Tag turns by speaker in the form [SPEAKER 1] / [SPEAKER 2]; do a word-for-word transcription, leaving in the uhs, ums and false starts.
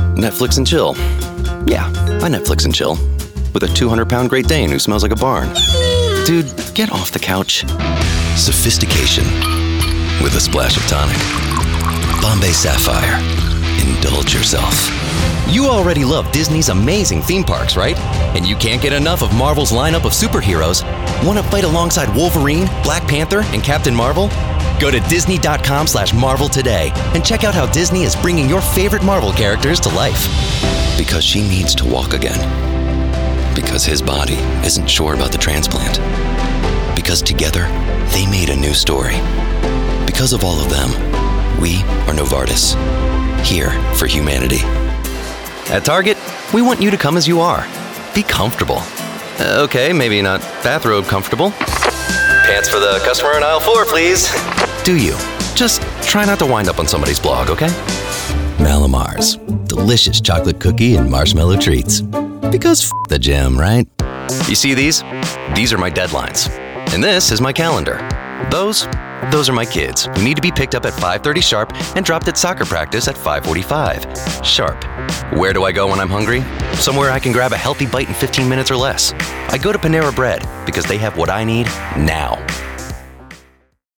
[SPEAKER 1] Netflix and chill. Yeah, I Netflix and chill. With a two hundred pound Great Dane who smells like a barn. Dude, get off the couch. Sophistication with a splash of tonic. Bombay Sapphire. Indulge yourself. You already love Disney's amazing theme parks, right? And you can't get enough of Marvel's lineup of superheroes. Want to fight alongside Wolverine, Black Panther, and Captain Marvel? Go to Disney.com slash Marvel today and check out how Disney is bringing your favorite Marvel characters to life. Because she needs to walk again. Because his body isn't sure about the transplant. Because together, they made a new story. Because of all of them, we are Novartis. Here for humanity. At Target, we want you to come as you are. Be comfortable. Uh, okay, maybe not bathrobe comfortable. Pants for the customer in aisle four, please. Do you? Just try not to wind up on somebody's blog, okay? Mallomars. Delicious chocolate cookie and marshmallow treats. Because f*** the gym, right? You see these? These are my deadlines. And this is my calendar. Those, those are my kids who need to be picked up at five thirty sharp and dropped at soccer practice at five forty-five sharp. Where do I go when I'm hungry? Somewhere I can grab a healthy bite in fifteen minutes or less. I go to Panera Bread because they have what I need now.